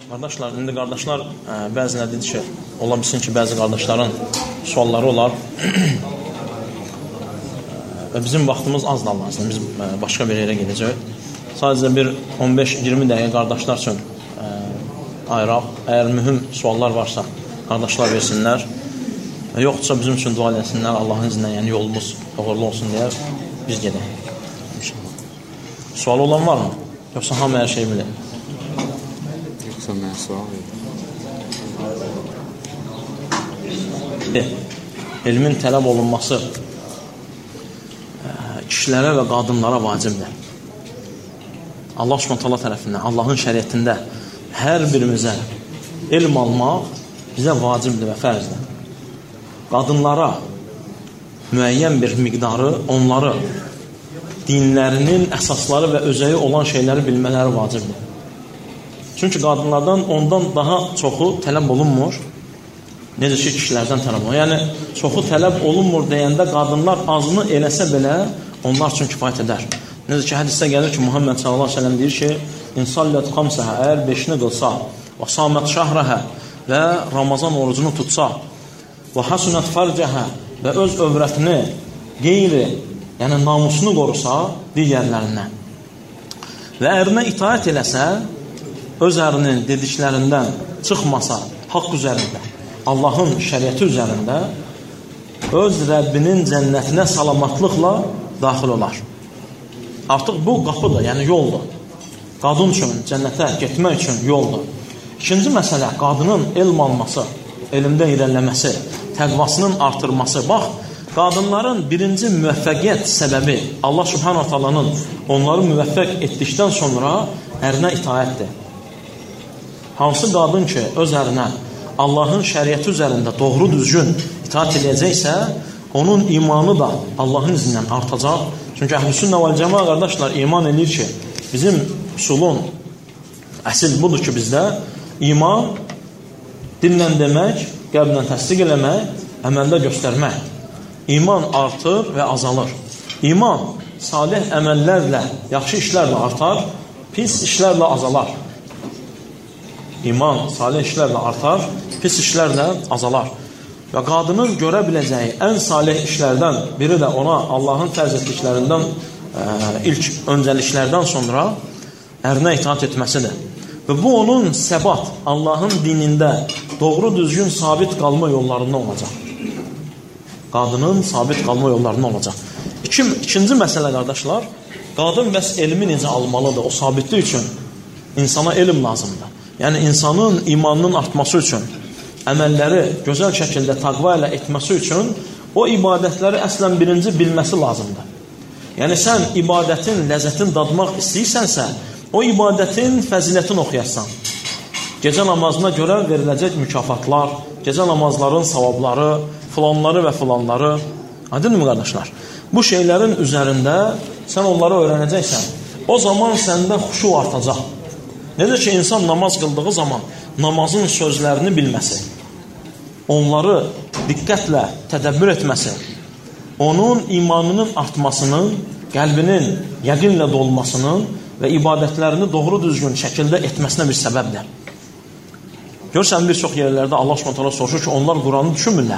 Qardaşlar, indi qardaşlar bəzilə dedi ki, ola bilsin ki, bəzi qardaşların sualları olar və bizim vaxtımız az da lazım, biz başqa bir yerə gedəcək. Sadəcə bir 15-20 dəqiqə qardaşlar üçün ayıraq. Əgər mühüm suallar varsa, qardaşlar versinlər. Yoxdursa bizim üçün dua eləsinlər, Allahın izinlə, yəni yolumuz uğurlu olsun deyə biz gedək. Sual olan var mı? Yoxsa hamı hər şey bilir? Yoxsa mən sual verir. Elmin tələb olunması kişilərə və qadınlara vacibdir. Allah Subhanahu tərəfindən, Allahın şəriətində hər birimizə elm almaq bizə vacibdir və fərzdir. Qadınlara müəyyən bir miqdarı, onları dinlərinin əsasları və özəyi olan şeyləri bilmələri vacibdir. Çünki qadınlardan ondan daha çoxu tələb olunmur. Necə ki, kişilərdən tələb olunur. Yəni, çoxu tələb olunmur deyəndə qadınlar azını eləsə belə onlar üçün kifayət edər. Necə ki, hədisdə gəlir ki, Muhammed sallallahu aleyhi ve sellem deyir ki, İnsallət xamsəhə, əgər 5-ni qılsa və samət şəhrəhə və Ramazan orucunu tutsa və hasunət farcəhə və öz övrətini qeyri, yəni namusunu qorusa digərlərindən və ərinə itaət eləsə, öz ərinin dediklərindən çıxmasa haqq üzərində, Allahın şəriəti üzərində öz Rəbbinin cənnətinə salamatlıqla daxil olar. Artıq bu qapıdır, yəni yoldur. Qadın üçün cənnətə getmək üçün yoldur. İkinci məsələ, qadının elm alması, elmdə irəliləməsi, təqvasının artırması. Bax, qadınların birinci müvəffəqiyyət səbəbi Allah Subhanahu taalanın onları müvəffəq etdikdən sonra ərinə itaətdir. Hansı qadın ki, öz ərinə Allahın şəriəti üzərində doğru düzgün itaat edəcəksə, onun imanı da Allahın izindən artacaq. Çünki Əhlüsünnə vəl Cəmaə qardaşlar iman edir ki, bizim usulun əsl budur ki, bizdə iman dillə demək, qəlblə təsdiq eləmək, əməldə göstərmək. İman artır və azalır. İman salih əməllərlə, yaxşı işlərlə artar, pis işlərlə azalar. İman salih işlərlə artar, pis işlərlə azalar. Və qadının görə biləcəyi ən salih işlərdən biri də ona Allahın fərz etdiklərindən ilk öncəliklərdən sonra ərinə itaat etməsidir. Və bu onun səbat, Allahın dinində doğru düzgün sabit qalma yollarında olacaq. Qadının sabit qalma yollarında olacaq. İkinci məsələ qardaşlar, qadın bəs elmi necə almalıdır? O sabitlik üçün insana elm lazımdır. Yəni insanın imanının artması üçün, əməlləri gözəl şəkildə təqva ilə etməsi üçün o ibadətləri əslən birinci bilməsi lazımdır. Yəni sən ibadətin ləzzətini dadmaq istəyirsənsə, o ibadətin fəzilətini oxuyasan. Gecə namazına görə veriləcək mükafatlar, gecə namazların savabları, filanları və filanları. Aydınmı qardaşlar? Bu şeylərin üzərində sən onları öyrənəcəksən. O zaman səndə xuşu artacaq. Necə ki, insan namaz qıldığı zaman namazın sözlərini bilməsi, onları diqqətlə tədəbbür etməsi, onun imanının artmasının, qəlbinin yəqinlə dolmasının və ibadətlərini doğru düzgün şəkildə etməsinə bir səbəbdir. Görsən, bir çox yerlərdə Allah Subhanahu soruşur ki, onlar Quranı düşünmürlər.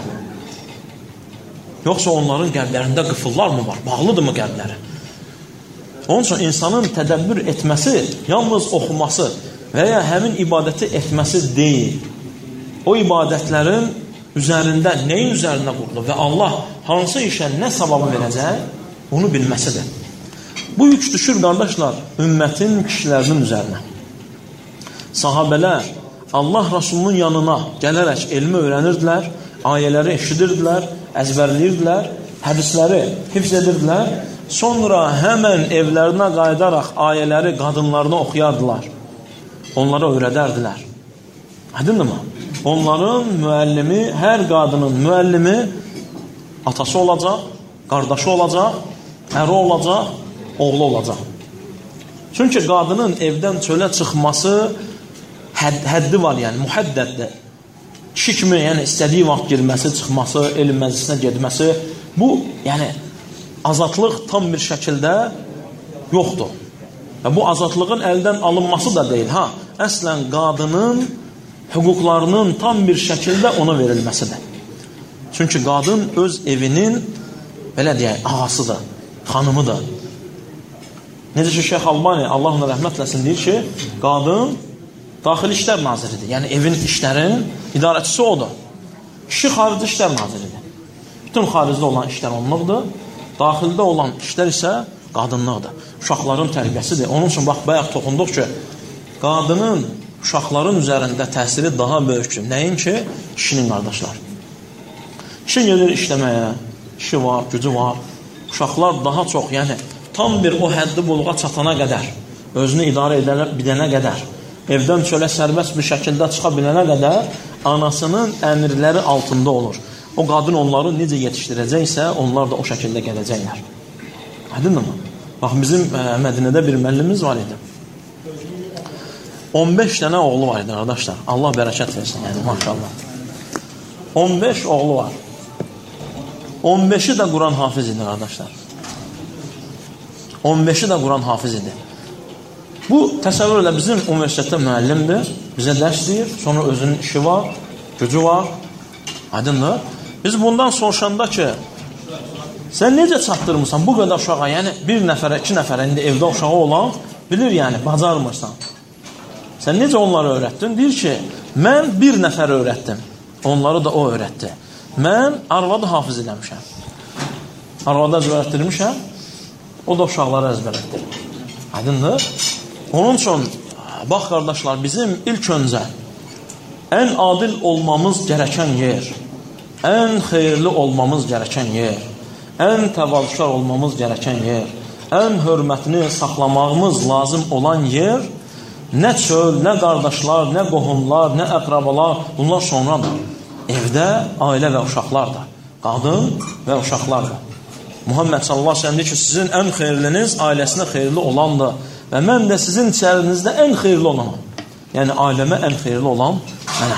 Yoxsa onların qəlblərində qıfıllar mı var? Bağlıdır mı qəlbləri? Onun üçün insanın tədəbbür etməsi, yalnız oxuması və ya həmin ibadəti etməsi deyil. O ibadətlərin üzərində, nəyin üzərində qurulur və Allah hansı işə nə savabı verəcək, onu bilməsidir. Bu yük düşür, qardaşlar, ümmətin kişilərinin üzərinə. Sahabələr Allah Rasulunun yanına gələrək elmi öyrənirdilər, ayələri eşidirdilər, əzbərləyirdilər, hədisləri hifz edirdilər. Sonra həmən evlərinə qayıdaraq ayələri qadınlarına oxuyardılar. Onlara öyrədərdilər. Aydınmı? Onların müəllimi, hər qadının müəllimi atası olacaq, qardaşı olacaq, əri olacaq, oğlu olacaq. Çünki qadının evdən çölə çıxması həddi var, yəni mühəddəddir. Kişi kimi, yəni istədiyi vaxt girməsi, çıxması, elm məclisinə getməsi, bu, yəni azadlıq tam bir şəkildə yoxdur. Və bu azadlığın əldən alınması da deyil. əslən qadının hüquqlarının tam bir şəkildə ona verilməsidir. Çünki qadın öz evinin, belə deyək, ağasıdır, xanımıdır. Necə ki, Şeyx Albani, Allah ona rəhmət eləsin, deyir ki, qadın Daxili İşlər Naziridir. Yəni, evin işlərin idarəçisi odur. Kişi Xarici İşlər Naziridir. Bütün xaricdə olan işlər onluqdur. Daxildə olan işlər isə qadınlıqdır. Uşaqların tərbiyəsidir. Onun üçün, bax, bayaq toxunduq ki, qadının uşaqların üzərində təsiri daha böyükdür. Nəinki? Kişinin qardaşlar. Kişi gedir işləməyə, kişi var, gücü var. Uşaqlar daha çox, yəni, tam bir o həddi buluğa çatana qədər, özünü idarə edənə qədər, evdən çölə sərbəst bir şəkildə çıxa bilənə qədər anasının əmirləri altında olur. O qadın onları necə yetişdirəcəksə, onlar da o şəkildə gələcəklər. Aydındır mı? Bax, bizim Mədinədə bir müəllimiz var idi. 15 dənə oğlu var idi, qardaşlar. Allah bərəkət versin, yəni, maşallah. 15 oğlu var. 15'i də Quran hafiz idi, qardaşlar. 15'i də Quran hafiz idi. Bu, təsəvvür elə bizim universitetdə müəllimdir, bizə dərs deyir, sonra özünün işi var, gücü var, aydındır. Biz bundan soruşanda ki, sən necə çatdırmırsan bu qədər uşağa, yəni bir nəfərə, iki nəfərə, indi evdə uşağı olan, bilir yəni, bacarmırsan. Sən necə onları öyrətdin? Deyir ki, mən bir nəfər öyrətdim, onları da o öyrətdi. Mən arvadı hafiz eləmişəm. Arvadı əzbərətdirmişəm, o da uşaqları əzbərətdirir. Aydındır? Onun üçün, bax qardaşlar, bizim ilk öncə ən adil olmamız gərəkən yer, ən xeyirli olmamız gərəkən yer, ən təvazükar olmamız gərəkən yer, ən hörmətini saxlamağımız lazım olan yer, nə çöl, nə qardaşlar, nə qohumlar, nə əqrabalar, bunlar sonradır. Evdə ailə və uşaqlardır. Qadın və uşaqlardır. Muhammed sallallahu aleyhi ve sellem deyir ki, sizin ən xeyirliniz ailəsinə xeyirli olandır. Və mən də sizin içərinizdə ən xeyirli olanam. Yəni, ailəmə ən xeyirli olan mənə.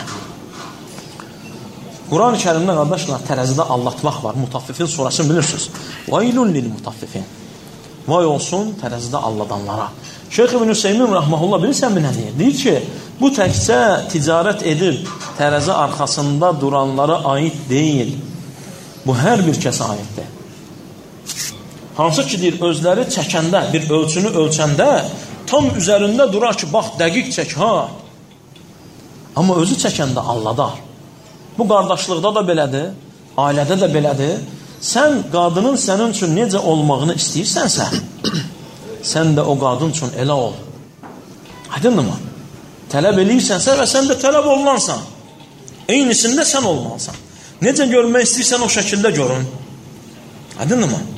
Quran-ı Kərimdə, qardaşlar, tərəzidə allatmaq var. Mutaffifin surasını bilirsiniz. Vaylun lil mutaffifin. Vay olsun tərəzidə alladanlara. Şeyx İbn Hüseymin rəhməhullah bilirsənmi nə deyir? Deyir ki, bu təkcə ticarət edib tərəzi arxasında duranlara aid deyil. Bu hər bir kəsə aiddir. Hansı ki, deyir, özləri çəkəndə, bir ölçünü ölçəndə tam üzərində durar ki, bax, dəqiq çək, ha. Amma özü çəkəndə alladar. Bu qardaşlıqda da belədir, ailədə də belədir. Sən qadının sənin üçün necə olmağını istəyirsənsə, sən də o qadın üçün elə ol. Aydındır mı? Tələb eləyirsənsə və sən də tələb olunansan. Eynisində sən olmalısan. Necə görmək istəyirsən o şəkildə görün. Aydındır mı?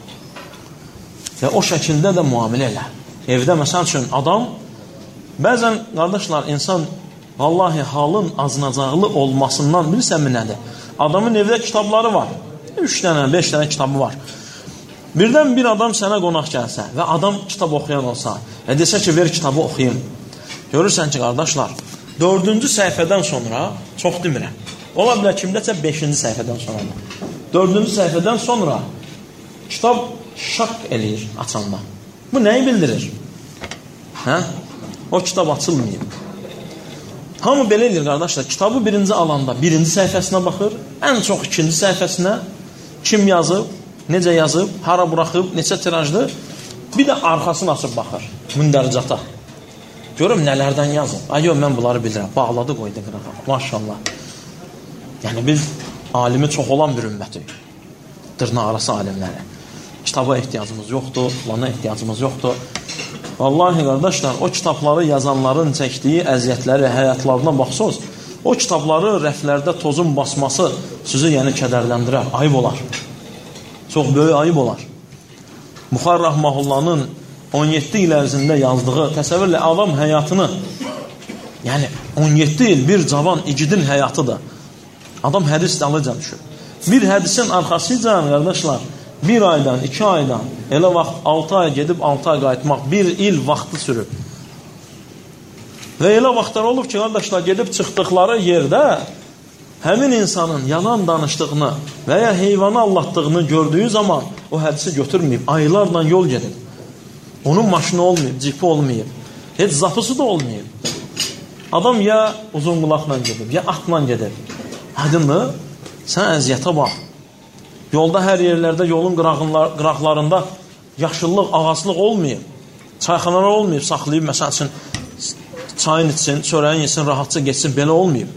Və o şəkildə də müamilə elə. Evdə məsəl üçün adam, bəzən qardaşlar, insan vallahi halın aznacaqlı olmasından bilirsənmi nədir? Adamın evdə kitabları var. 3 dənə, 5 dənə kitabı var. Birdən bir adam sənə qonaq gəlsə və adam kitab oxuyan olsa və desə ki, ver kitabı oxuyayım. Görürsən ki, qardaşlar, 4-cü səhifədən sonra, çox demirəm, ola bilər kimdəsə 5-ci səhifədən sonra, 4-cü səhifədən sonra kitab şaq eləyir açanda. Bu nəyi bildirir? Hə? O kitab açılmayıb. Hamı belə edir, qardaşlar. Kitabı birinci alanda birinci səhifəsinə baxır, ən çox ikinci səhifəsinə, kim yazıb, necə yazıb, hara buraxıb, neçə tirajdır, bir də arxasını açıb baxır, mündəricata. Görüm nələrdən yazıb. Ay, yox, mən bunları bilirəm. Bağladı, qoydu qırağa. Maşallah. Yəni, biz alimi çox olan bir ümmətik. Dırnaq arası alimləri. Kitaba ehtiyacımız yoxdur, plana ehtiyacımız yoxdur. Vallahi, qardaşlar, o kitabları yazanların çəkdiyi əziyyətləri, həyatlarına baxsınız, o kitabları rəflərdə tozun basması sizi yəni kədərləndirər, ayıb olar. Çox böyük ayıb olar. Buxar Rəhməhullahın 17 il ərzində yazdığı, təsəvvürlə adam həyatını, yəni 17 il bir cavan igidin həyatıdır. Adam hədis dalıca düşür. Bir hədisin arxasıca, qardaşlar, 1 aydan, 2 aydan, elə vaxt 6 ay gedib 6 ay qayıtmaq 1 il vaxtı sürüb. Və elə vaxtlar olub ki, qardaşlar, gedib çıxdıqları yerdə həmin insanın yalan danışdığını və ya heyvanı allatdığını gördüyü zaman o hədisi götürməyib, aylarla yol gedib. Onun maşını olmayıb, cipi olmayıb, heç zapısı da olmayıb. Adam ya uzun qulaqla gedib, ya atla gedib. Aydınmı? Sən əziyyətə bax. Yolda hər yerlərdə, yolun qıraqlarında yaşıllıq, ağaclıq olmayıb. Çayxanalar olmayıb, saxlayıb, məsəl üçün, çayın içsin, çörəyin yesin, rahatça geçsin, belə olmayıb.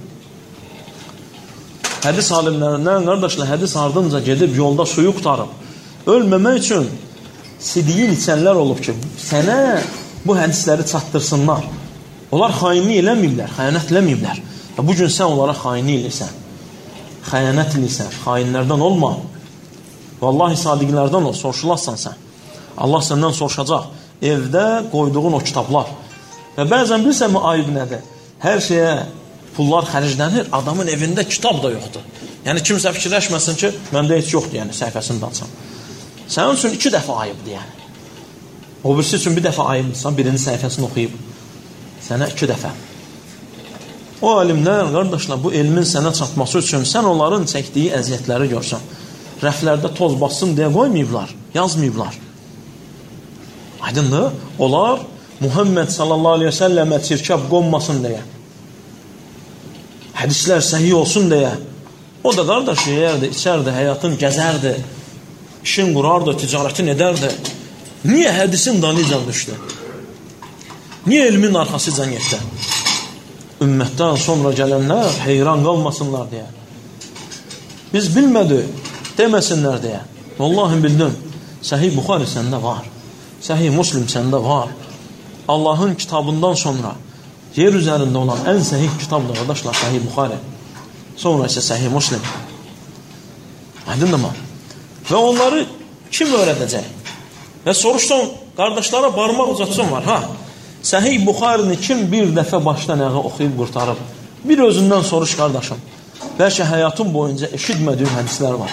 Hədis alimlərindən, qardaşlar, hədis ardınca gedib, yolda suyu qutarıb. Ölməmək üçün sidiyin içənlər olub ki, sənə bu hədisləri çatdırsınlar. Onlar xainlik eləməyiblər, xəyanət eləməyiblər. Bugün sən onlara xainlik eləyirsən, xəyanət eləyirsən, xainlərdən olma. Vallahi sadiqlərdən ol, soruşularsan sən. Allah səndən soruşacaq. Evdə qoyduğun o kitablar. Və bəzən bilsən mi ayıb nədir? Hər şeyə pullar xərclənir, adamın evində kitab da yoxdur. Yəni kimsə fikirləşməsin ki, məndə heç yoxdur, yəni səhifəsini də açam. Sənin üçün 2 dəfə ayıbdır, yəni. O birisi üçün bir dəfə ayıbdırsan, birinci səhifəsini oxuyub. Sənə 2 dəfə. O alimlər, qardaşlar, bu elmin sənə çatması üçün sən onların çəkdiyi əziyyətləri görsən. Rəflərdə toz bassın deyə qoymayıblar, yazmayıblar. Aydındır? Onlar Muhammed sallallahu aleyhi ve sellemə çirkab qonmasın deyə, hədislər səhih olsun deyə, o da qardaş yeyərdi, içərdi, həyatın gəzərdi, işin qurardı, ticarətin edərdi. Niyə hədisin dalıcan düşdü? Niyə elmin arxasıcan getdi? Ümmətdən sonra gələnlər heyran qalmasınlar deyə. Biz bilmədik deməsinlər deyə. Vallahi bildim, Səhih Buxari səndə var, Səhih Muslim səndə var. Allahın kitabından sonra yer üzərində olan ən səhih kitabdır, qardaşlar, Səhih Buxari. Sonra isə Səhih Muslim. Aydın mı? Və onları kim öyrədəcək? Və soruşsan, qardaşlara barmaq uzatsın var, ha? Səhih Buxarini kim bir dəfə başdan ayağa oxuyub qurtarıb? Bir özündən soruş, qardaşım. Bəlkə həyatın boyunca eşitmədiyin hədislər var.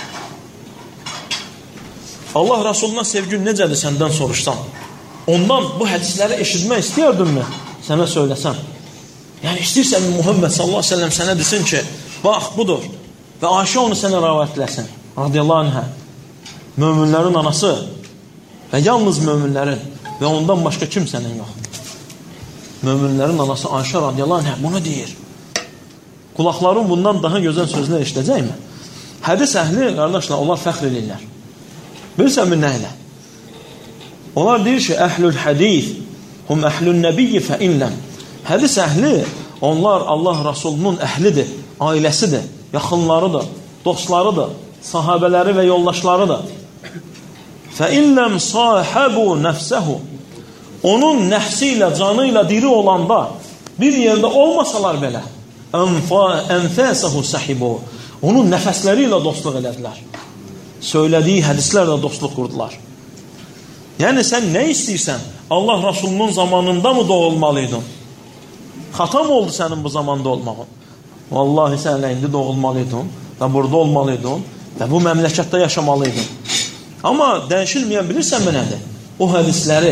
Allah Rasuluna sevgin necədir səndən soruşsan? Ondan bu hədisləri eşitmək istəyərdinmi? Sənə söyləsəm. Yəni istəyirsən Muhammed sallallahu aleyhi ve sellem sənə desin ki, bax budur. Və Ayşə onu sənə rəvayətləsin. Radiyallahu anhə. Möminlərin anası və yalnız möminlərin və ondan başqa kimsənin yox. Möminlərin anası Ayşə radiyallahu anhə bunu deyir. Qulaqların bundan daha gözəl sözlər eşidəcəkmi? Hədis əhli, qardaşlar, onlar fəxr edirlər. Bilirsən mi nə ilə? Onlar deyir ki, əhlül hədis, hum əhlün nəbiyyi fə inləm. Hədis əhli, onlar Allah Rasulunun əhlidir, ailəsidir, yaxınlarıdır, dostlarıdır, sahabələri və yoldaşlarıdır. Fə inləm sahibu nəfsəhu. Onun nəfsi ilə, canı ilə diri olanda, bir yerdə olmasalar belə, ənfəsəhu səhibu. Onun nəfəsləri ilə dostluq elədilər. Söylədiyi hədislərlə dostluq qurdular. Yəni sən nə istəyirsən? Allah Rasulunun zamanında mı doğulmalıydın? Xata mı oldu sənin bu zamanda olmağın? Vallahi sən indi doğulmalıydın və burada olmalıydın və bu məmləkətdə yaşamalıydın. Amma dəyişilməyən bilirsən mi nədir? O hədisləri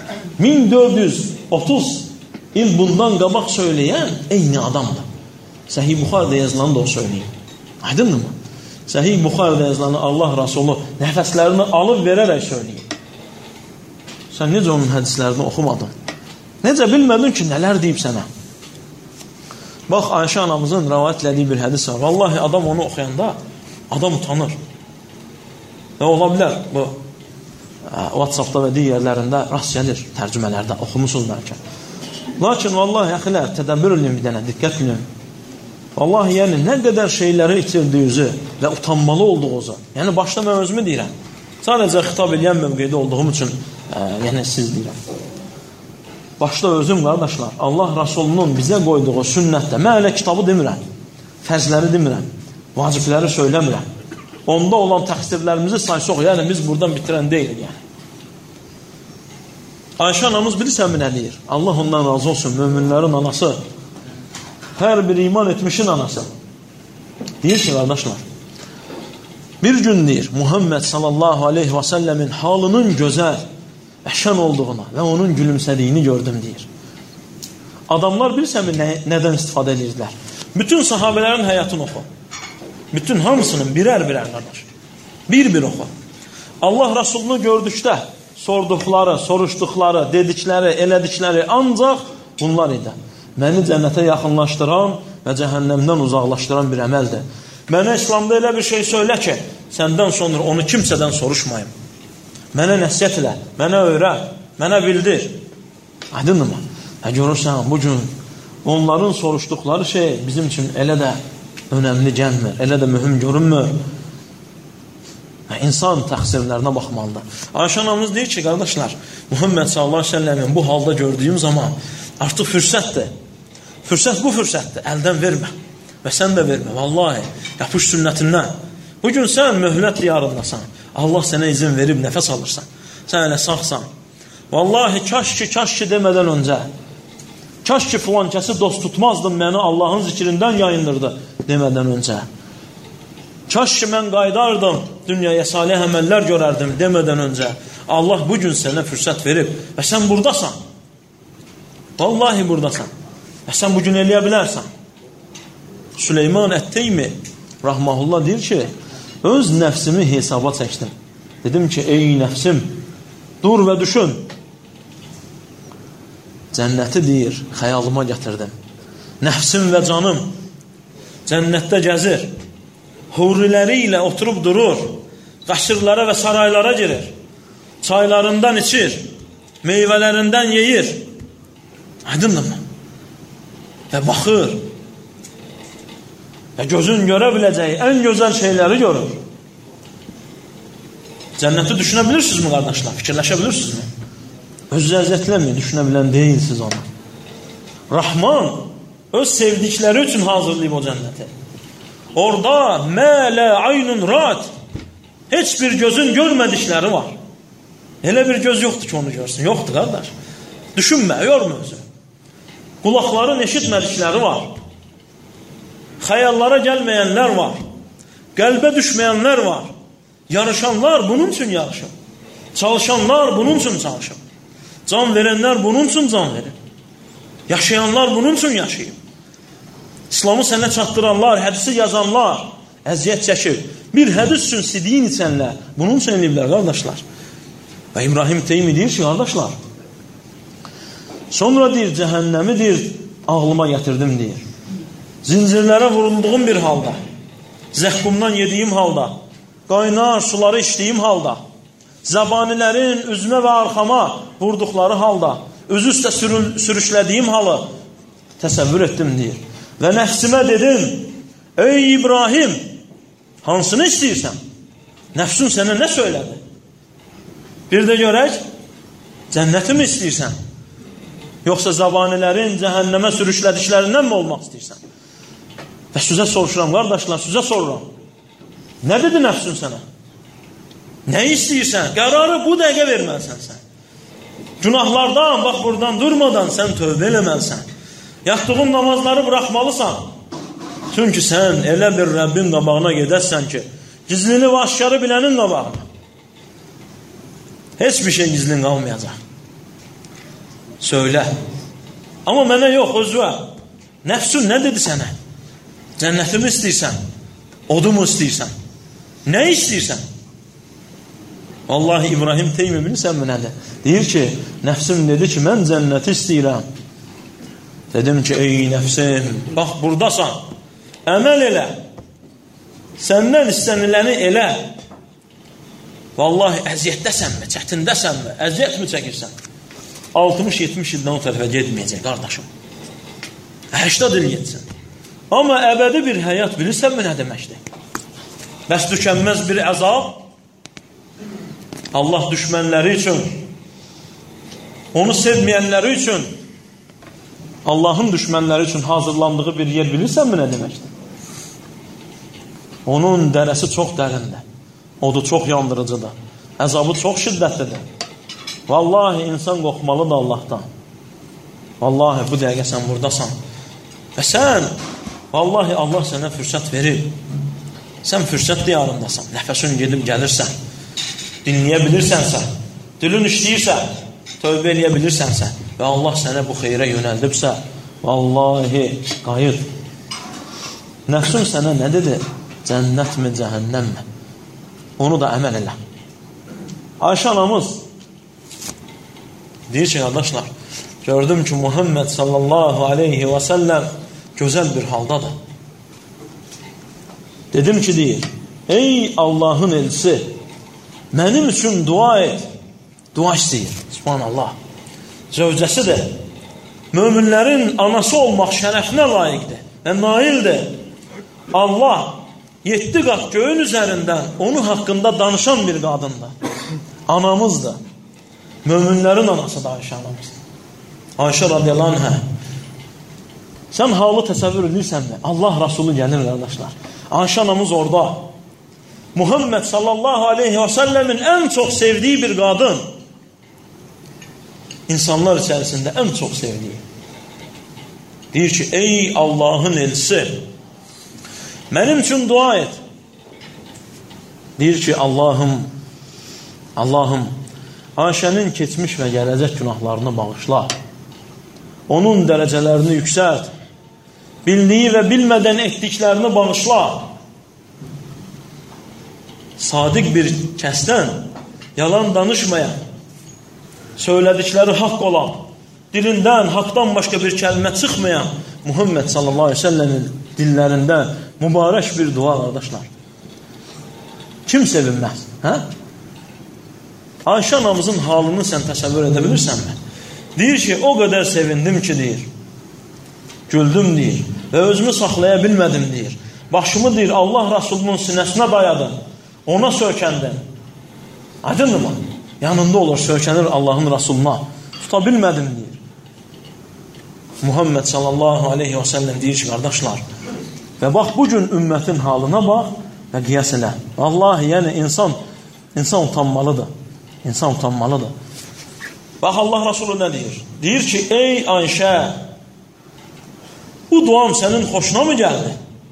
1430 il bundan qabaq söyləyən eyni adamdır. Səhih Buxaridə yazılanı da o söyləyir. Aydındır mı? Səhih Buxaridə yazılanı Allah Rasulü nəfəslərini alıb verərək söyləyir. Sən necə onun hədislərini oxumadın? Necə bilmədin ki, nələr deyib sənə? Bax, Ayşə anamızın rəvayətlədiyi bir hədis var. Vallahi adam onu oxuyanda adam utanır. Və ola bilər, bu WhatsAppda və digərlərində rast gəlir tərcümələrdə, oxumusunuz bəlkə. Lakin vallahi əxilər, tədəbbür edin bir dənə, diqqət edin. Vallahi yəni nə qədər şeyləri itirdiyinizi və utanmalı olduğunuzu, yəni başda mən özümü deyirəm. Sadəcə xitab edən mövqeydə olduğum üçün yəni siz deyirəm. Başda özüm, qardaşlar, Allah Rasulunun bizə qoyduğu sünnətdə, mən elə kitabı demirəm, fərzləri demirəm, vacibləri söyləmirəm. Onda olan təqsirlərimizi saysaq, yəni biz buradan bitirən deyilik yəni. Ayşə anamız bilirsən mi nə deyir? Allah ondan razı olsun, möminlərin anası, hər bir iman etmişin anası. Deyir ki, qardaşlar, bir gün deyir, Muhammed sallallahu aleyhi və səlləmin halının gözəl, əhşən olduğuna və onun gülümsədiyini gördüm deyir. Adamlar bilirsən mi nədən istifadə edirlər? Bütün sahabələrin həyatını oxu. Bütün hamısının birər-birər qardaş. Bir-bir oxu. Allah Rasulunu gördükdə sorduqları, soruşduqları, dedikləri, elədikləri ancaq bunlar idi. məni cənnətə yaxınlaşdıran və cəhənnəmdən uzaqlaşdıran bir əməldir. Mənə İslamda elə bir şey söylə ki, səndən sonra onu kimsədən soruşmayım. Mənə nəsihət elə, mənə öyrət, mənə bildir. Aydınmı? Görürsən, bugün onların soruşduqları şey bizim üçün elə də önəmli gəlmir, elə də mühüm görünmür. İnsan təqsirlərinə baxmalıdır. Ayşə anamız deyir ki, qardaşlar, Muhammed sallallahu aleyhi ve sellemin bu halda gördüyüm zaman artıq fürsətdir. Fürsət bu fürsətdir, əldən vermə. Və sən də vermə, vallahi, yapış sünnətindən. Bugün sən möhlət diyarındasan, Allah sənə izin verib nəfəs alırsan, sən elə sağsan. Vallahi, kaş ki demədən öncə, kaş ki filan kəsi dost tutmazdım, məni Allahın zikrindən yayındırdı demədən öncə. Kaş ki mən qaydardım, dünyaya salih əməllər görərdim demədən öncə. Allah bugün sənə fürsət verib və sən buradasan. Vallahi buradasan. Və sən bugün eləyə bilərsən. Süleyman Ət-Teymi rahmehullah deyir ki, öz nəfsimi hesaba çəkdim. Dedim ki, ey nəfsim, dur və düşün. Cənnəti deyir, xəyalıma gətirdim. Nəfsim və canım cənnətdə gəzir. Huriləri ilə oturub durur. Qəşirlərə və saraylara girir. Çaylarından içir. Meyvələrindən yeyir. Aydınmı? Və baxır. Və gözün görə biləcəyi ən gözəl şeyləri görür. Cənnəti düşünə bilirsinizmi, qardaşlar? Fikirləşə bilirsinizmi? Özünüzü əziyyətləmi? Düşünə bilən deyilsiniz onu. Rahman öz sevdikləri üçün hazırlayıb o cənnəti. Orada mələ aynun rat, heç bir gözün görmədikləri var. Elə bir göz yoxdur ki onu görsün. Yoxdur, qardaş. Düşünmə, yorma özünü. Qulaqların eşitmədikləri var. Xəyallara gəlməyənlər var. Qəlbə düşməyənlər var. Yarışanlar bunun üçün yarışır. Çalışanlar bunun üçün çalışır. Can verənlər bunun üçün can verir. Yaşayanlar bunun üçün yaşayır. İslamı sənə çatdıranlar, hədisi yazanlar əziyyət çəkir. Bir hədis üçün sidiyin içənlər bunun üçün eləyiblər, qardaşlar. Və İbrahim Teymi deyir ki, qardaşlar, sonra deyir, cəhənnəmi deyir, ağlıma gətirdim deyir. Zincirlərə vurulduğum bir halda, zəhkumdan yediyim halda, qaynar suları içdiyim halda, zəbanilərin üzmə və arxama vurduqları halda, özü üstə sürüşlədiyim halı təsəvvür etdim deyir. Və nəfsimə dedim, ey İbrahim, hansını istəyirsən? Nəfsun sənə nə söylədi? Bir də görək, cənnəti mi istəyirsən? Yoxsa zəbanilərin cəhənnəmə sürüşlədiklərindən mi olmaq istəyirsən? Və sizə soruşuram, qardaşlar, sizə soruram. Nə dedi nəfsun sənə? Nə istəyirsən? Qərarı bu dəqiqə verməlisən sən. Günahlardan, bax buradan durmadan sən tövbə eləməlisən. Yatdığın namazları bıraxmalısan. Çünki sən elə bir Rəbbin qabağına gedərsən ki, gizlini və aşkarı bilənin qabağına. Heç bir şey gizlin qalmayacaq. Söylə. Amma mənə yox, özvə. Nəfsun nə dedi sənə? Cənnətimi istəyirsən? Odumu istəyirsən? Nə istəyirsən? Vallahi İbrahim Teymi bilirsən mi nədir? Deyir ki, nəfsim dedi ki, mən cənnəti istəyirəm. Dedim ki, ey nəfsim, bax buradasan, əməl elə, səndən istəniləni elə. Vallahi əziyyətdəsənmi, çətindəsənmi, əziyyət mi çəkirsən? 60-70 ildən o tərəfə getməyəcək, qardaşım. 80 il getsin. Amma əbədi bir həyat bilirsənmi nə deməkdir? Bəs tükənməz bir əzab, Allah düşmənləri üçün, onu sevməyənləri üçün, Allahın düşmənləri üçün hazırlandığı bir yer bilirsənmi nə deməkdir? Onun dərəsi çox dərindir. Odu çox yandırıcıdır. Əzabı çox şiddətlidir. Vallahi insan qorxmalıdır Allahdan. Vallahi bu dəqiqə sən buradasan. Və sən, vallahi Allah sənə fürsət verir. Sən fürsət diyarındasan. Nəfəsin gedib gəlirsən. Dinləyə bilirsənsə, dilin işləyirsə, tövbə eləyə bilirsənsə və Allah sənə bu xeyrə yönəldibsə, vallahi qayıt. Nəfsun sənə nə dedi? Cənnət mi, cəhənnəm mi? Onu da əməl elə. Ayşə anamız deyir ki, qardaşlar, gördüm ki Muhammed sallallahu aleyhi və səlləm gözəl bir haldadır. Dedim ki deyir, ey Allahın elçisi, mənim üçün dua et. Dua istəyir. Subhanallah. Zövcəsidir. Möminlərin anası olmaq şərəfinə layiqdir və naildir. Allah 7 qat göyün üzərindən onun haqqında danışan bir qadındır. Anamızdır. Möminlərin anası da Ayşə anamızdır. Ayşə radiyallahu anhə. Sən halı təsəvvür edirsən mi? Allah Rasulü gəlir qardaşlar. Ayşə anamız orada. Muhammed sallallahu aleyhi və səlləmin ən çox sevdiyi bir qadın. İnsanlar içərisində ən çox sevdiyi. Deyir ki, ey Allahın elçisi, mənim üçün dua et. Deyir ki, Allahım, Ayşənin keçmiş və gələcək günahlarını bağışla. Onun dərəcələrini yüksəlt. Bildiyi və bilmədən etdiklərini bağışla. Sadiq bir kəsdən, yalan danışmayan, söylədikləri haqq olan, dilindən, haqdan başqa bir kəlmə çıxmayan Muhammed sallallahu aleyhi ve sellemin dillərində mübarək bir dua qardaşlar. Kim sevinməz? Hə? Ayşə anamızın halını sən təsəvvür edə bilirsənmi? Deyir ki, o qədər sevindim ki, deyir. Güldüm, deyir. Və özümü saxlaya bilmədim, deyir. Başımı, deyir, Allah Rasulunun sinəsinə dayadım. Ona söykəndim. Aydındır mı? Yanında olur, söykənir Allahın Rasuluna. Tuta bilmədim, deyir. Muhammed sallallahu aleyhi və səlləm deyir ki, qardaşlar, və bax, bugün ümmətin halına bax və qiyas elə. Vallahi, yəni insan utanmalıdır. İnsan utanmalıdır. Bax, Allah Rasulü nə deyir? Deyir ki, ey Ayşə, bu duam sənin xoşuna mı gəldi?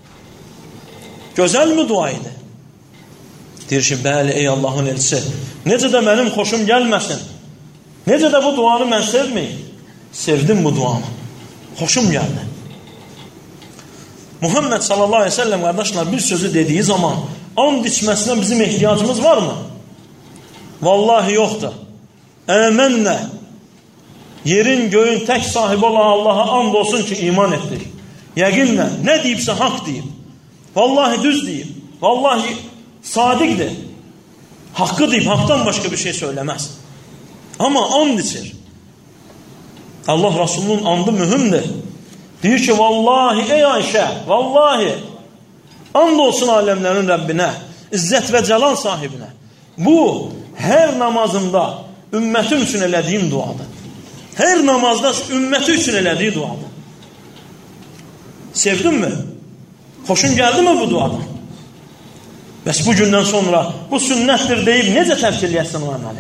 Gözəl mi dua idi? Deyir ki, bəli, ey Allahın elçisi, necə də mənim xoşum gəlməsin? Necə də bu duanı mən sevməyim? Sevdim bu duanı. Xoşum gəldi. Muhammed sallallahu aleyhi ve sellem qardaşlar bir sözü dediği zaman and içməsinə bizim ehtiyacımız var mı? Vallahi yoxdur. Əmənlə yerin göyün tək sahibi olan Allaha and olsun ki iman etdik. Yəqinlə nə deyibsə haqq deyib. Vallahi düz deyib. Vallahi sadiqdir. Haqqı deyib, haqdan başqa bir şey söyləməz. Amma and içir. Allah Rasulunun andı mühümdür. Deyir ki, vallahi ey Ayşə, vallahi and olsun aləmlərin Rəbbinə, izzət və cəlal sahibinə. Bu, hər namazımda ümmətim üçün elədiyim duadır. Hər namazda ümməti üçün elədiyi duadır. Sevdin mi? Xoşun gəldi mi bu duadan? Bəs bu gündən sonra bu sünnətdir deyib necə tərk eləyəsən o əməli?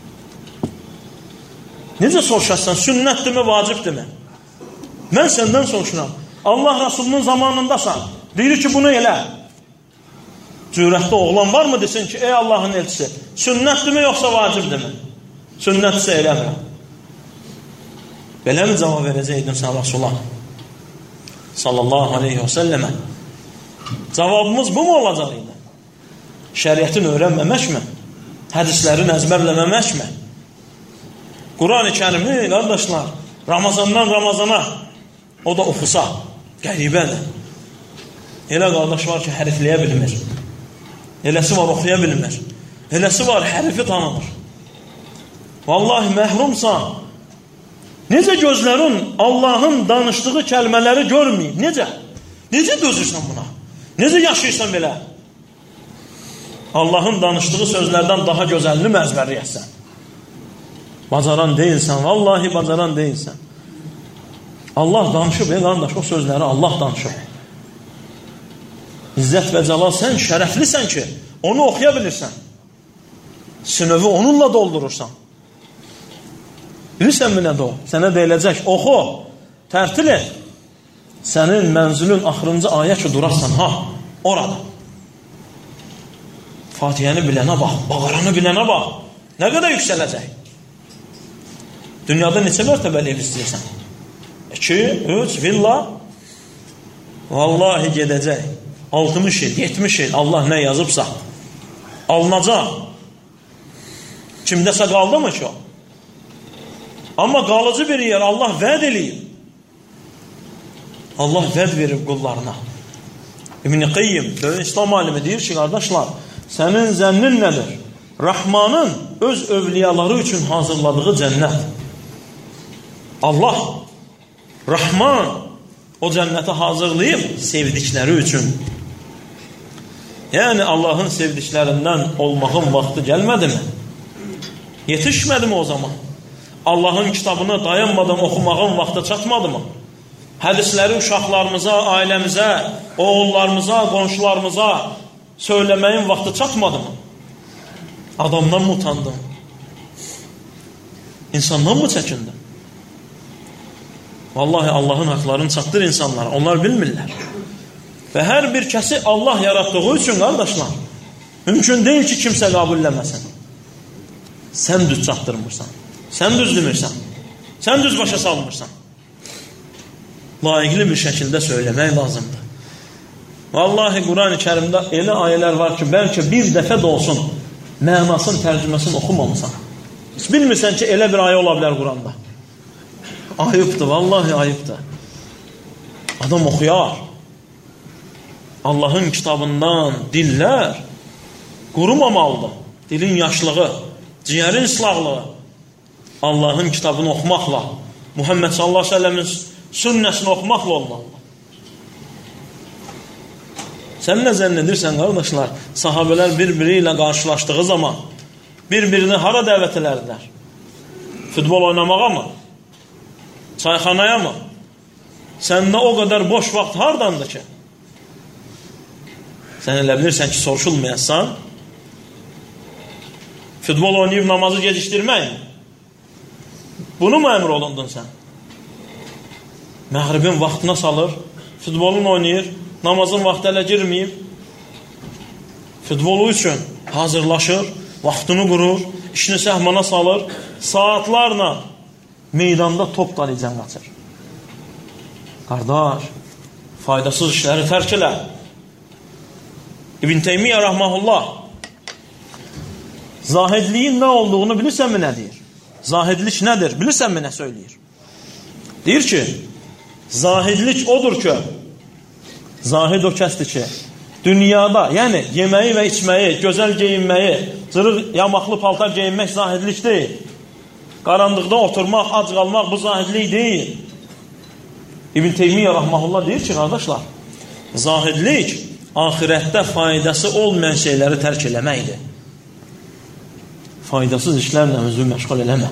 Necə soruşasan, sünnətdirmi, vacibdirmi? Mən səndən soruşuram. Allah Rasulunun zamanındasan. Deyir ki, bunu elə. Cürətdə oğlan var mı desin ki, ey Allahın elçisi, sünnətdirmi yoxsa vacibdirmi? Sünnətdirsə eləmirəm. Belə mi cavab verəcəkdin sən Rasulullah sallallahu aleyhi və səlləmə? Cavabımız bu mu olacaq idi? Şəriətin öyrənməməkmi? Hədislərin əzbərləməməkmi? Quran-ı Kərimi, qardaşlar, Ramazandan Ramazana o da oxusa, qəribədir. Elə qardaş var ki, hərifləyə bilmir. Eləsi var, oxuya bilmir. Eləsi var, hərifi tanımır. Vallahi məhrumsan. Necə gözlərin Allahın danışdığı kəlmələri görməyib? Necə? Necə dözürsən buna? Necə yaşayırsan belə? Allahın danışdığı sözlərdən daha gözəlini məzbərləyəsən. Bacaran deyilsən, vallahi bacaran deyilsən. Allah danışıb, qardaş, o sözləri Allah danışıb. İzzət və cəlal, sən şərəflisən ki, onu oxuya bilirsən. Sınıfı onunla doldurursan. Bilirsən mi nədir o? Sənə deyiləcək, oxu, tərtil et. Sənin mənzilin axırıncı ayə ki, durarsan, ha, orada. Fatihəni bilənə bax, Bağaranı bilənə bax. Nə qədər yüksələcək? Dünyada neçə mərtəbəli ev istəyirsən? 2, 3, villa. Vallahi gedəcək. 60 il, 70 il Allah nə yazıbsa alınacaq. Kimdəsə qaldı mı ki o? Amma qalıcı bir yer Allah vəd eləyib. Allah vəd verib qullarına. İbn-i Qeyyim, böyük İslam alimi deyir ki, qardaşlar, sənin zənnin nədir? Rahmanın öz övliyaları üçün hazırladığı cənnət. Allah, Rahman o cənnəti hazırlayıb sevdikləri üçün. Yəni Allahın sevdiklərindən olmağın vaxtı gəlmədimi? Yetişmədimi o zaman? Allahın kitabını dayanmadan oxumağın vaxtı çatmadımı? Hədisləri uşaqlarımıza, ailəmizə, oğullarımıza, qonşularımıza söyləməyin vaxtı çatmadımı? Adamdan mı utandın? İnsandan mı çəkindin? Vallahi Allahın haqlarını çatdır insanlara. Onlar bilmirlər. Və hər bir kəsi Allah yaratdığı üçün, qardaşlar, mümkün deyil ki, kimsə qəbulləməsin. Sən düz çatdırmırsan. Sən düz demirsən. Sən düz başa salmırsan. Layiqli bir şəkildə söyləmək lazımdır. Vallahi Quran-ı Kərimdə elə ayələr var ki, bəlkə bir dəfə də olsun mənasını, tərcüməsini oxumamısan. Heç bilmirsən ki, elə bir ayə ola bilər Quranda. Ayıbdır, vallahi ayıbdır. Adam oxuyar. Allahın kitabından dillər qurumamalıdır. Dilin yaşlığı, ciyərin ıslahlığı. Allahın kitabını oxumaqla, Muhammed sallallahu aleyhi ve sellemin sünnəsini oxumaqla olmalıdır. Sən nə zənn edirsən, qardaşlar? Sahabələr bir-biri ilə qarşılaşdığı zaman bir-birini hara dəvət elədilər? Futbol oynamağa mı? Çayxanaya mı? Səndə o qədər boş vaxt hardandır ki? Sən elə bilirsən ki, soruşulmayasan, futbol oynayıb namazı gecikdirmək mi? Bunu mu əmr olundun sən? Məğribin vaxtına salır, futbolun oynayır, namazın vaxtı elə girməyib, futbolu üçün hazırlaşır, vaxtını qurur, işini səhmana salır, saatlarla meydanda top dalicən qaçır. Qardaş, faydasız işləri tərk elə. İbn Teymiyyə rəhməhullah zahidliyin nə olduğunu bilirsənmi nə deyir? Zahidlik nədir? Bilirsənmi nə söyləyir? Deyir ki, zahidlik odur ki, zahid o kəsdir ki, dünyada, yəni yeməyi və içməyi, gözəl geyinməyi, cırıq yamaqlı paltar geyinmək zahidlik deyil. Qaranlıqda oturmaq, ac qalmaq bu zahidlik deyil. İbn Teymiyyə rəhməhullah deyir ki, qardaşlar, zahidlik ahirətdə faydası olmayan şeyləri tərk eləməkdir. Faydasız işlərlə özünü məşğul eləmə.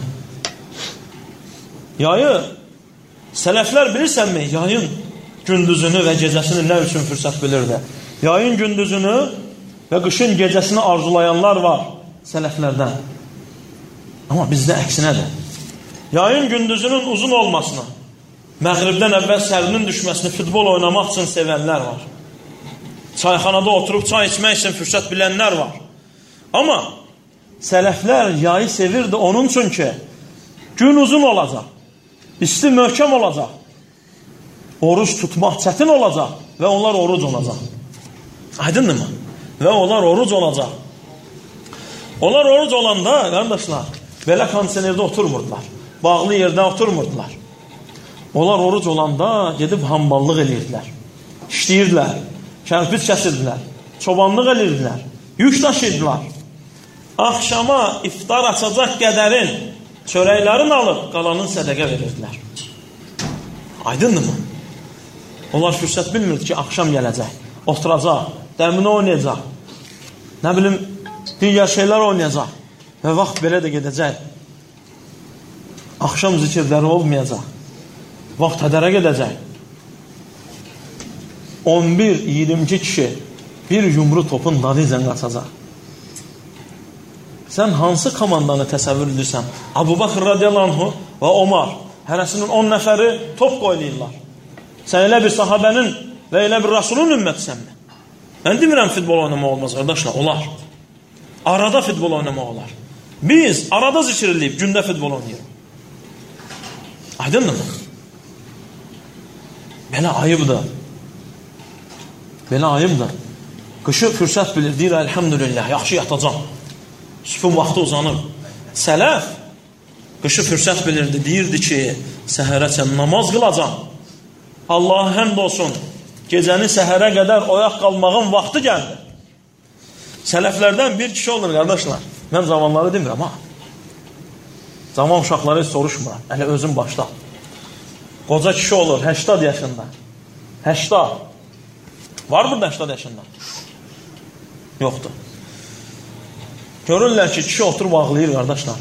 Yayı, sələflər bilirsənmi, yayın gündüzünü və gecəsini nə üçün fürsət bilirdi? Yayın gündüzünü və qışın gecəsini arzulayanlar var sələflərdən. Amma bizdə əksinədir. Yayın gündüzünün uzun olmasını, məğribdən əvvəl sərinin düşməsini futbol oynamaq üçün sevənlər var. Çayxanada oturub çay içmək üçün fürsət bilənlər var. Amma sələflər yayı sevirdi onun üçün ki, gün uzun olacaq, isti möhkəm olacaq, oruç tutmaq çətin olacaq və onlar oruc olacaq. Aydındır mı? Və onlar oruc olacaq. Onlar oruc olanda, qardaşlar, belə kondisionerdə oturmurdular. Bağlı yerdə oturmurdular. Onlar oruc olanda gedib hamballıq edirdilər. İşləyirdilər, kərpiç kəsirdilər, çobanlıq edirdilər, yük daşıyırdılar. Axşama iftar açacaq qədərin çörəklərini alıb qalanın sədəqə verirdilər. Aydındır mı? Onlar fürsət bilmirdi ki, axşam gələcək, oturacaq, dəmini oynayacaq, nə bilim, digər şeylər oynayacaq və vaxt belə də gedəcək. Axşam zikirləri olmayacaq, vaxt hədərə gedəcək. 11-22 kişi bir yumru topun dalicən qaçacaq. Sən hansı komandanı təsəvvür edirsən? Abu Bakr radiyallahu anhu və Omar, hərəsinin 10 nəfəri top qoylayırlar. Sən elə bir sahabənin və elə bir Rasulun ümmətisənmi? Mən demirəm futbol oynamaq olmaz, qardaşlar, olar. Arada futbol oynamaq olar. Biz arada zikir edib gündə futbol oynayırıq. Aydındır mı? Belə ayıbdır. Belə ayıbdır. Qışı fürsət bilir, deyir, əlhamdülillah, yaxşı yatacam. Sübhün vaxtı uzanır. Sələf Qışı fürsət bilirdi, deyirdi ki, səhərəcən namaz qılacam. Allaha həmd olsun, gecəni səhərə qədər oyaq qalmağın vaxtı gəldi. Sələflərdən bir kişi olur, qardaşlar. Mən zamanları demirəm, ha. Zaman uşaqları heç soruşmuram, hələ özüm başda. Qoca kişi olur, 80 yaşında. 80. Var burada 80 yaşında? Yoxdur. Görürlər ki, kişi oturub ağlayır, qardaşlar.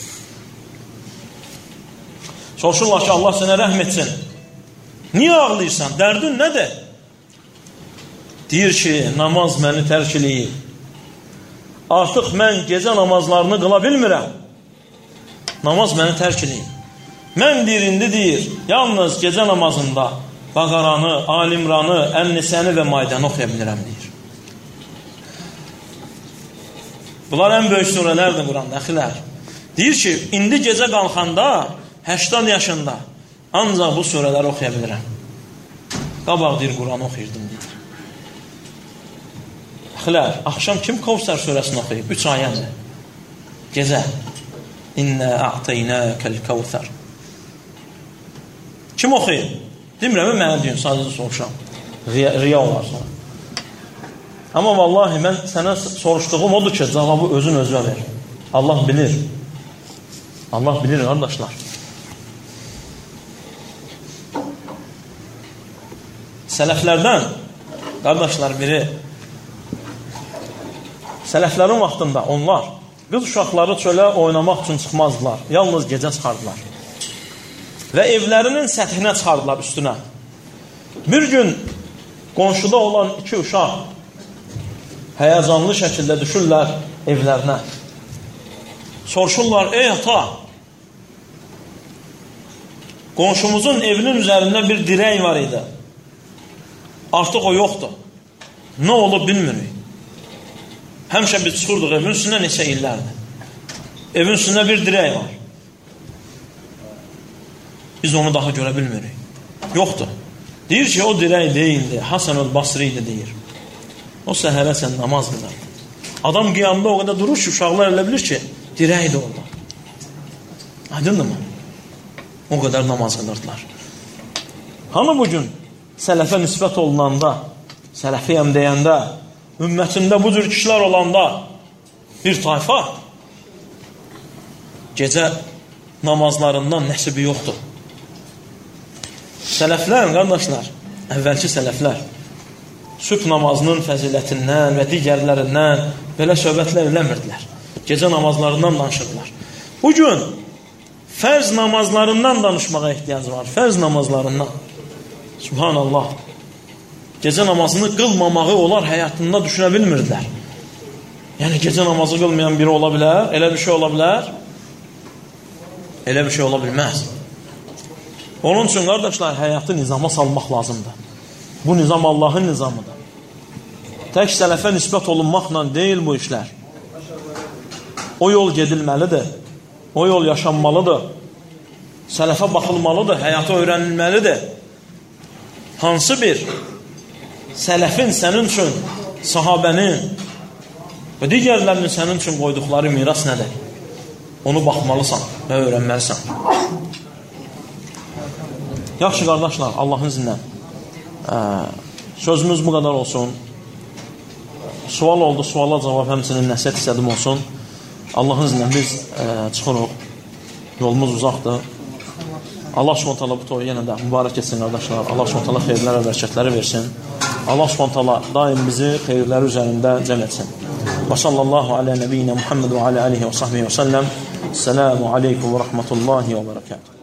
Soruşurlar ki, Allah sənə rəhm etsin. Niyə ağlayırsan? Dərdin nədir? Deyir ki, namaz məni tərk eləyir. Artıq mən gecə namazlarını qıla bilmirəm. Namaz məni tərk eləyir. Mən deyir, indi deyir, yalnız gecə namazında Bəqaranı, Alimranı, Ən-Nisəni və Maidəni oxuya bilirəm, deyir. Bunlar ən böyük surələrdir Quranda, əxilər. Deyir ki, indi gecə qalxanda 80 yaşında ancaq bu surələri oxuya bilirəm. Qabaq deyir, Quranı oxuyurdum, deyir. Əxilər, axşam kim Kavsər surəsini oxuyub? 3 ayədir. Gecə. İnnə a'teynəkəl Kavsər. Kim oxuyub? Demirəm, mənə deyin, sadəcə soruşam. Riya olar sonra. Amma vallahi mən sənə soruşduğum odur ki, cavabı özün özünə ver. Allah bilir. Allah bilir, qardaşlar. Sələflərdən, qardaşlar biri, sələflərin vaxtında onlar qız uşaqları çölə oynamaq üçün çıxmazdılar. Yalnız gecə çıxardılar. Və evlərinin səthinə çıxardılar üstünə. Bir gün qonşuda olan 2 uşaq həyəcanlı şəkildə düşürlər evlərinə. Soruşurlar, ey ata, qonşumuzun evinin üzərində bir dirək var idi. Artıq o yoxdur. Nə olub bilmirik. Həmişə biz çıxırdıq evin üstünə neçə illərdir. Evin üstündə bir dirək var. Biz onu daha görə bilmirik. Yoxdur. Deyir ki, o dirək deyildi. Hasan el-Basri idi, deyir. O səhərə sən namaz qılardı. Adam qiyamda o qədər durur ki, uşaqlar elə bilir ki, dirək də orada. Aydındır mı? O qədər namaz qılırdılar. Hanı bugün sələfə nisbət olunanda, sələfiyəm deyəndə, ümmətində bu cür kişilər olanda bir tayfa gecə namazlarından nəsibi yoxdur. Sələflər, qardaşlar, əvvəlki sələflər sübh namazının fəzilətindən və digərlərindən belə söhbətlər eləmirdilər. Gecə namazlarından danışırdılar. Bugün fərz namazlarından danışmağa ehtiyac var. Fərz namazlarından. Subhanallah. Gecə namazını qılmamağı onlar həyatında düşünə bilmirdilər. Yəni gecə namazı qılmayan biri ola bilər? Elə bir şey ola bilər? Elə bir şey ola bilməz. Onun üçün, qardaşlar, həyatı nizama salmaq lazımdır. Bu nizam Allahın nizamıdır. Tək sələfə nisbət olunmaqla deyil bu işlər. O yol gedilməlidir. O yol yaşanmalıdır. Sələfə baxılmalıdır. Həyata öyrənilməlidir. Hansı bir sələfin sənin üçün, sahabənin və digərlərinin sənin üçün qoyduqları miras nədir? Onu baxmalısan və öyrənməlisən. Yaxşı, qardaşlar, Allahın izinlə sözümüz bu qədər olsun. Sual oldu, suala cavab həmçinin nəsihət istədim olsun. Allahın izinlə biz çıxırıq. Yolumuz uzaqdır. Allah Subhanahu bu toyu yenə də mübarək etsin, qardaşlar. Allah Subhanahu xeyirlər və bərəkətləri versin. Allah Subhanahu daim bizi xeyirləri üzərində cəm etsin. Və sallallahu alə nəbiyyinə Muhammed və alə alihi və sahbihi və səlləm. Selamu aleykum və rəhmətullahi və bərəkətuhu.